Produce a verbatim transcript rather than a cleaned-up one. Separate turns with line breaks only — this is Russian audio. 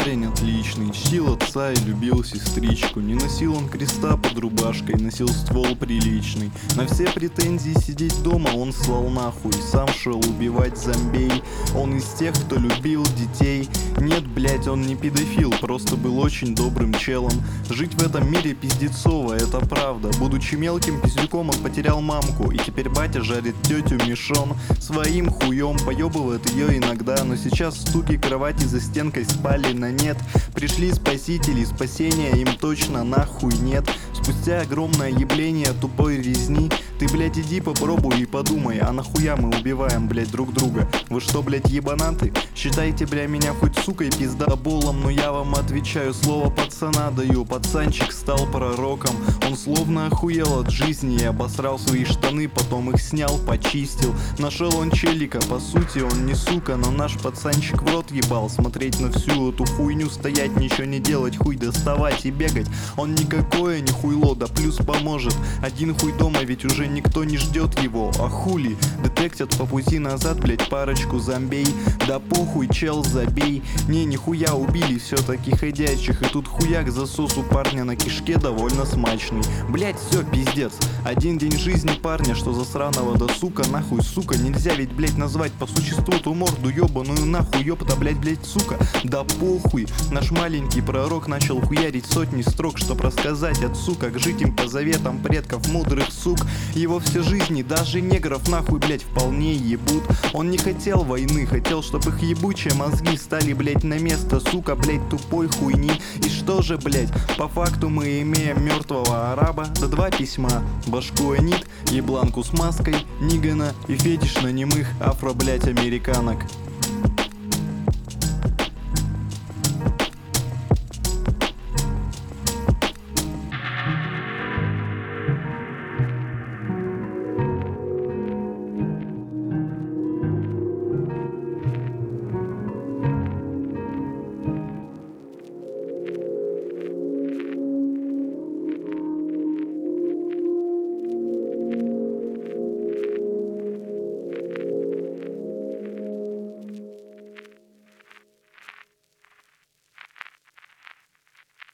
парень отличный, чтил отца и любил сестричку. Не носил он креста под рубашкой, носил ствол приличный. На все претензии сидеть дома он слал нахуй, сам шел убивать зомбей. Он из тех, кто любил детей. Нет, блять, он не педофил, просто был очень добрым челом. Жить в этом мире пиздецово, это правда. Будучи мелким пиздюком, он потерял мамку, и теперь батя жарит тетю мешон своим хуем, поебывает ее иногда. Но сейчас стуки кровати за стенкой спали на нет. Пришли спасители, спасения им точно нахуй нет. Спустя огромное явление тупой резни, ты, блядь, иди попробуй и подумай, а нахуя мы убиваем, блядь, друг друга? Вы что, блядь, ебанаты? Считайте, бля, меня хоть сукой пиздоболом, но я вам отвечаю, слово пацана даю. Пацанчик стал пророком, он словно охуел от жизни и обосрал свои штаны, потом их снял, почистил. Нашел он челика, по сути он не сука, но наш пацанчик в рот ебал. Смотреть на всю эту хуйню, стоять, ничего не делать, хуй доставать и бегать. Он никакое не хуйло, да плюс поможет. Один хуй дома, ведь уже никто не ждет его. А хули, детектят по пути назад, блять, парочку зомбей. Да похуй, чел, забей. Не, нихуя убили все-таки ходячих. И тут хуяк засос у парня на кишке довольно смачный. Блять, все, пиздец. Один день жизни парня, что засраного, да сука, нахуй, сука. Нельзя ведь, блять, назвать по существу ту морду ебаную нахуй, ёпта, блять, блять, сука. Да похуй, наш маленький пророк начал хуярить сотни строк, чтоб рассказать отцу, как жить им по заветам предков мудрых сук. Его все жизни, даже негров нахуй, блять, вполне ебут. Он не хотел войны, хотел, чтоб их ебучие мозги стали, блять, на место, сука, блять, тупой хуйни. И что же, блять, по факту мы имеем мертвого араба, да два письма, башку Анит, ебланку с маской, Нигана и фетиш на немых афро, блять, американок.